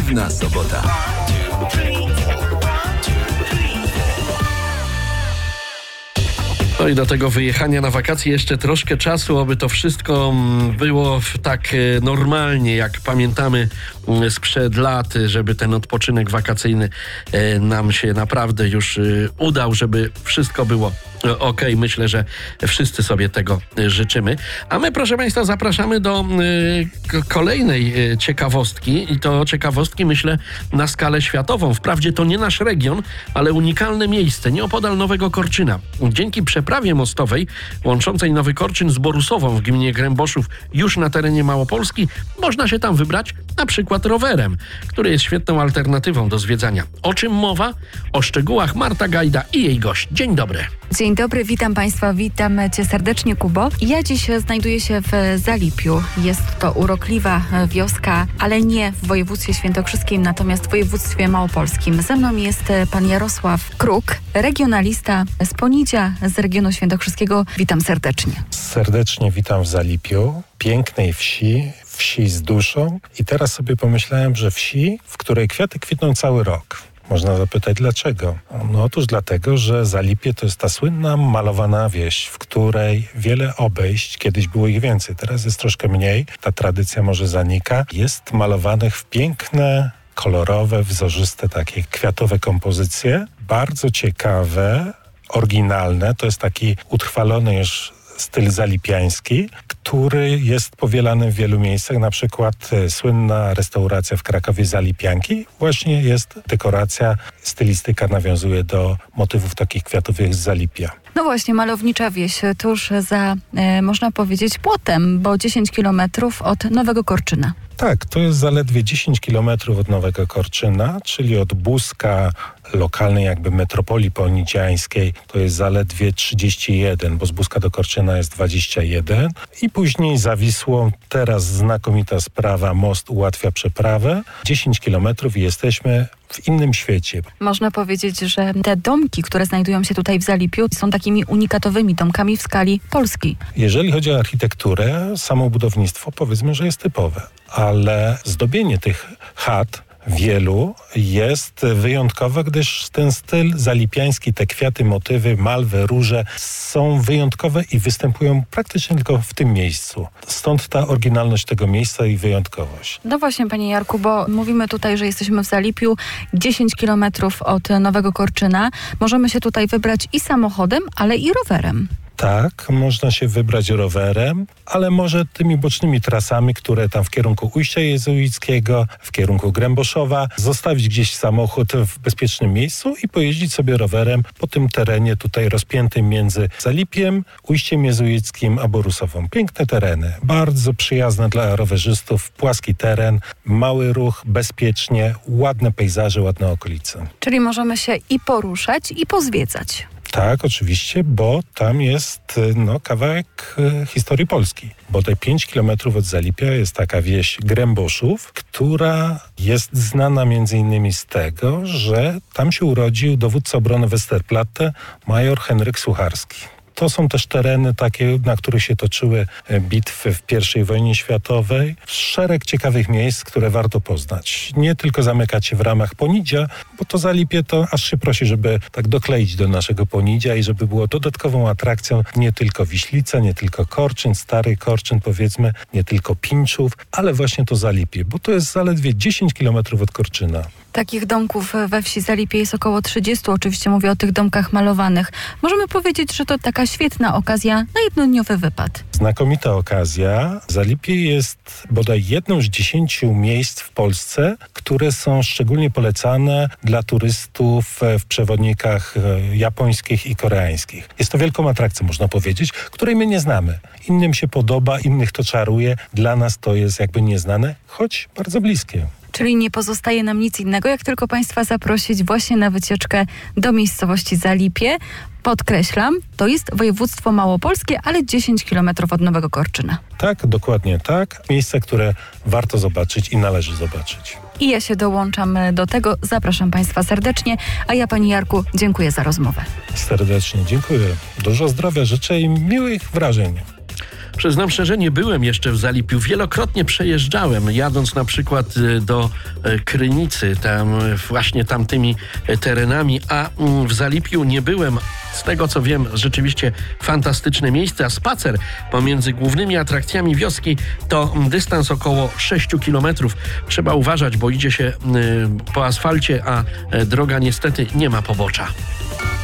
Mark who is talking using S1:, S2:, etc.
S1: Dziwna sobota.
S2: No i do tego wyjechania na wakacje jeszcze troszkę czasu, aby to wszystko było tak normalnie, jak pamiętamy sprzed lat, żeby ten odpoczynek wakacyjny nam się naprawdę już udał, żeby wszystko było okej. Myślę, że wszyscy sobie tego życzymy. A my, proszę Państwa, zapraszamy do kolejnej ciekawostki i to ciekawostki, myślę, na skalę światową. Wprawdzie to nie nasz region, ale unikalne miejsce nieopodal Nowego Korczyna. Dzięki przeprawie mostowej łączącej Nowy Korczyn z Borusową w gminie Gręboszów już na terenie Małopolski można się tam wybrać na przykład rowerem, który jest świetną alternatywą do zwiedzania. O czym mowa? O szczegółach Marta Gajda i jej gość. Dzień dobry.
S3: Dzień dobry, witam Państwa, witam Cię serdecznie, Kubo. Ja dziś znajduję się w Zalipiu. Jest to urokliwa wioska, ale nie w województwie świętokrzyskim, natomiast w województwie małopolskim. Ze mną jest pan Jarosław Kruk, regionalista z Ponidzia, z regionu świętokrzyskiego. Witam serdecznie.
S4: Serdecznie witam w Zalipiu, pięknej wsi z duszą. I teraz sobie pomyślałem, że wsi, w której kwiaty kwitną cały rok. Można zapytać dlaczego? No otóż dlatego, że Zalipie to jest ta słynna malowana wieś, w której wiele obejść, kiedyś było ich więcej, teraz jest troszkę mniej, ta tradycja może zanika, jest malowanych w piękne, kolorowe, wzorzyste, takie kwiatowe kompozycje, bardzo ciekawe, oryginalne, to jest taki utrwalony już styl zalipiański, który jest powielany w wielu miejscach. Na przykład słynna restauracja w Krakowie Zalipianki właśnie jest dekoracja, stylistyka nawiązuje do motywów takich kwiatowych z Zalipia.
S3: No właśnie, malownicza wieś tuż za, można powiedzieć, płotem, bo 10 kilometrów od Nowego Korczyna.
S4: Tak, to jest zaledwie 10 kilometrów od Nowego Korczyna, czyli od Buska, lokalnej jakby metropolii ponidziańskiej, to jest zaledwie 31, bo z Buska do Korczyna jest 21 i później za Wisłą, teraz znakomita sprawa, most ułatwia przeprawę, 10 kilometrów i jesteśmy w innym świecie.
S3: Można powiedzieć, że te domki, które znajdują się tutaj w Zalipiu, są takimi unikatowymi domkami w skali Polski.
S4: Jeżeli chodzi o architekturę, samo budownictwo powiedzmy, że jest typowe, ale zdobienie tych chat wielu jest wyjątkowe, gdyż ten styl zalipiański, te kwiaty, motywy, malwy, róże są wyjątkowe i występują praktycznie tylko w tym miejscu. Stąd ta oryginalność tego miejsca i wyjątkowość.
S3: No właśnie, panie Jarku, bo mówimy tutaj, że jesteśmy w Zalipiu, 10 kilometrów od Nowego Korczyna. Możemy się tutaj wybrać i samochodem, ale i rowerem.
S4: Tak, można się wybrać rowerem, ale może tymi bocznymi trasami, które tam w kierunku Ujścia Jezuickiego, w kierunku Gręboszowa, zostawić gdzieś samochód w bezpiecznym miejscu i pojeździć sobie rowerem po tym terenie tutaj rozpiętym między Zalipiem, Ujściem Jezuickim a Borusową. Piękne tereny, bardzo przyjazne dla rowerzystów, płaski teren, mały ruch, bezpiecznie, ładne pejzaże, ładne okolice.
S3: Czyli możemy się i poruszać, i pozwiedzać.
S4: Tak, oczywiście, bo tam jest kawałek historii Polski. Bo te 5 kilometrów od Zalipia jest taka wieś Gręboszów, która jest znana między innymi z tego, że tam się urodził dowódca obrony Westerplatte, major Henryk Sucharski. To są też tereny takie, na których się toczyły bitwy w I wojnie światowej. Szereg ciekawych miejsc, które warto poznać. Nie tylko zamykać się w ramach Ponidzia, bo to Zalipie to aż się prosi, żeby tak dokleić do naszego Ponidzia i żeby było dodatkową atrakcją nie tylko Wiślica, nie tylko Korczyn, Stary Korczyn powiedzmy, nie tylko Pinczów, ale właśnie to Zalipie, bo to jest zaledwie 10 kilometrów od Korczyna.
S3: Takich domków we wsi Zalipie jest około 30, oczywiście mówię o tych domkach malowanych. Możemy powiedzieć, że to taka świetna okazja na jednodniowy wypad.
S4: Znakomita okazja. Zalipie jest bodaj jedną z 10 miejsc w Polsce, które są szczególnie polecane dla turystów w przewodnikach japońskich i koreańskich. Jest to wielką atrakcją, można powiedzieć, której my nie znamy. Innym się podoba, innych to czaruje. Dla nas to jest jakby nieznane, choć bardzo bliskie.
S3: Czyli nie pozostaje nam nic innego, jak tylko Państwa zaprosić właśnie na wycieczkę do miejscowości Zalipie. Podkreślam, to jest województwo małopolskie, ale 10 kilometrów od Nowego Korczyna.
S4: Tak, dokładnie tak. Miejsce, które warto zobaczyć i należy zobaczyć.
S3: I ja się dołączam do tego. Zapraszam Państwa serdecznie, a ja, Panie Jarku, dziękuję za rozmowę.
S4: Serdecznie dziękuję. Dużo zdrowia życzę i miłych wrażeń.
S2: Przyznam szczerze, nie byłem jeszcze w Zalipiu. Wielokrotnie przejeżdżałem, jadąc na przykład do Krynicy, tam właśnie tamtymi terenami, a w Zalipiu nie byłem. Z tego co wiem, rzeczywiście fantastyczne miejsce, a spacer pomiędzy głównymi atrakcjami wioski to dystans około 6 kilometrów. Trzeba uważać, bo idzie się po asfalcie, a droga niestety nie ma pobocza.